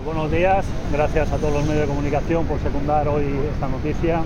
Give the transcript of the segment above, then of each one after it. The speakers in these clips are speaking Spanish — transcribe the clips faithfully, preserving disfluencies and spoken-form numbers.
Buenos días, gracias a todos los medios de comunicación por secundar hoy esta noticia.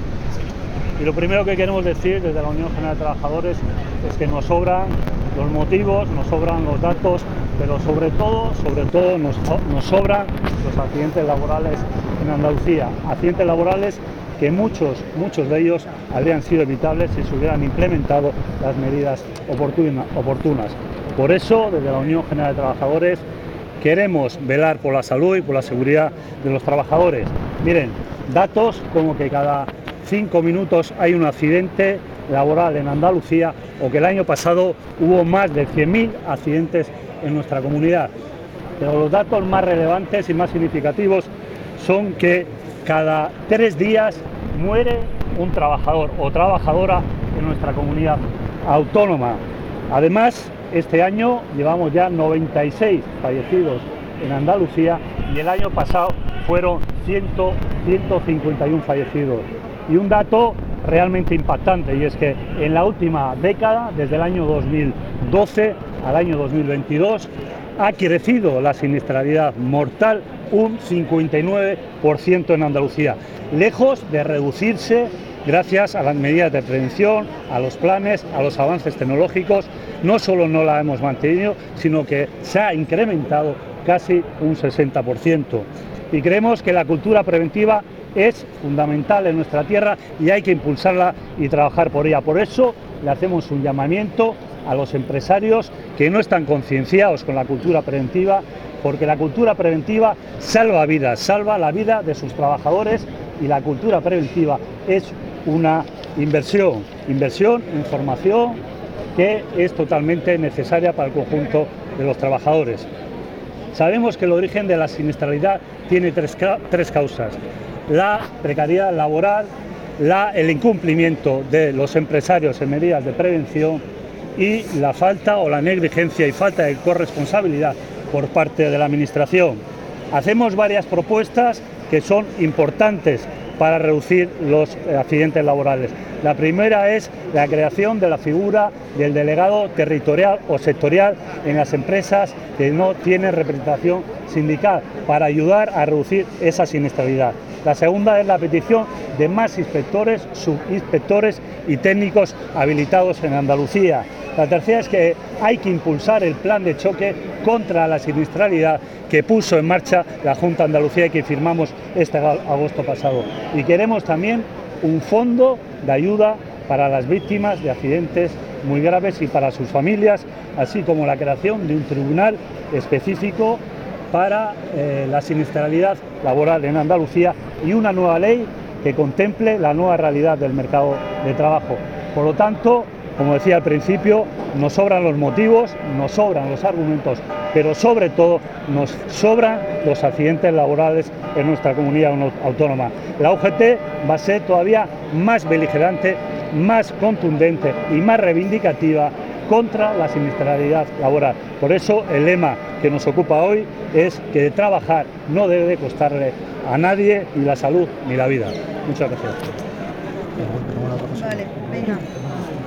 Y lo primero que queremos decir desde la Unión General de Trabajadores es que nos sobran los motivos, nos sobran los datos, pero sobre todo, sobre todo nos, nos sobran los accidentes laborales en Andalucía. Accidentes laborales que muchos, muchos de ellos habrían sido evitables si se hubieran implementado las medidas oportuna, oportunas. Por eso, desde la Unión General de Trabajadores, queremos velar por la salud y por la seguridad de los trabajadores. Miren, datos como que cada cinco minutos hay un accidente laboral en Andalucía o que el año pasado hubo más de cien mil accidentes en nuestra comunidad. Pero los datos más relevantes y más significativos son que cada tres días muere un trabajador o trabajadora en nuestra comunidad autónoma. Además, este año llevamos ya noventa y seis fallecidos en Andalucía y el año pasado fueron ciento cincuenta y uno fallecidos. Y un dato realmente impactante, y es que en la última década, desde el año dos mil doce al año dos mil veintidós, ha crecido la siniestralidad mortal un cincuenta y nueve por ciento en Andalucía, lejos de reducirse gracias a las medidas de prevención, a los planes, a los avances tecnológicos. No solo no la hemos mantenido, sino que se ha incrementado casi un sesenta por ciento. Y creemos que la cultura preventiva es fundamental en nuestra tierra y hay que impulsarla y trabajar por ella. Por eso le hacemos un llamamiento a los empresarios que no están concienciados con la cultura preventiva, porque la cultura preventiva salva vidas, salva la vida de sus trabajadores, y la cultura preventiva es una inversión, inversión en formación que es totalmente necesaria para el conjunto de los trabajadores. Sabemos que el origen de la siniestralidad tiene tres, tres causas: la precariedad laboral, la, el incumplimiento de los empresarios en medidas de prevención y la falta o la negligencia y falta de corresponsabilidad por parte de la Administración. Hacemos varias propuestas que son importantes para reducir los accidentes laborales. La primera es la creación de la figura del delegado territorial o sectorial en las empresas que no tienen representación sindical, para ayudar a reducir esa siniestralidad. La segunda es la petición de más inspectores, subinspectores y técnicos habilitados en Andalucía. La tercera es que hay que impulsar el plan de choque contra la siniestralidad que puso en marcha la Junta de Andalucía y que firmamos este agosto pasado. Y queremos también un fondo de ayuda para las víctimas de accidentes muy graves y para sus familias, así como la creación de un tribunal específico para eh, la siniestralidad laboral en Andalucía y una nueva ley que contemple la nueva realidad del mercado de trabajo. Por lo tanto, como decía al principio, nos sobran los motivos, nos sobran los argumentos, pero sobre todo nos sobran los accidentes laborales en nuestra comunidad autónoma. La U G T va a ser todavía más beligerante, más contundente y más reivindicativa contra la siniestralidad laboral. Por eso el lema que nos ocupa hoy es que trabajar no debe costarle a nadie ni la salud ni la vida. Muchas gracias. Vale, venga.